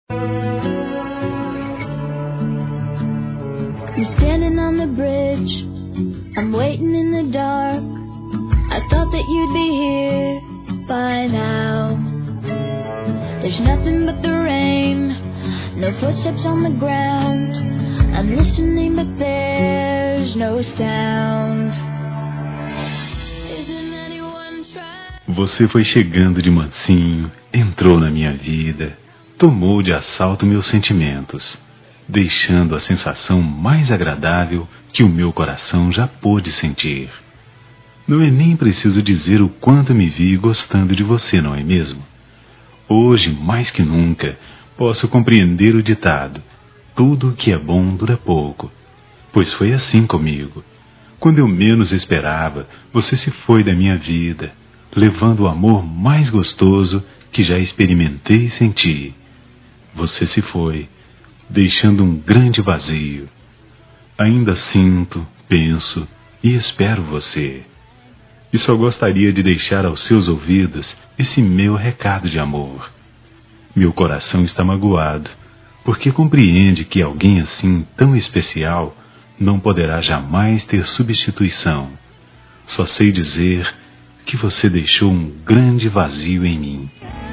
You're standing on the bridge, I'm waiting in the dark. I thought that you'd be here by now. There's nothing but the rain, no footsteps on the ground. I'm listening but there's no sound. Isn't anyone trying? Você foi chegando de mansinho, entrou na minha vida, tomou de assalto meus sentimentos, deixando a sensação mais agradável que o meu coração já pôde sentir. Não é nem preciso dizer o quanto me vi gostando de você, não é mesmo? Hoje, mais que nunca, posso compreender o ditado: tudo o que é bom dura pouco. Pois foi assim comigo. Quando eu menos esperava, você se foi da minha vida, levando o amor mais gostoso que já experimentei e senti. Você se foi, deixando um grande vazio. Ainda sinto, penso e espero você. E só gostaria de deixar aos seus ouvidos esse meu recado de amor. Meu coração está magoado, porque compreende que alguém assim tão especial não poderá jamais ter substituição. Só sei dizer que você deixou um grande vazio em mim.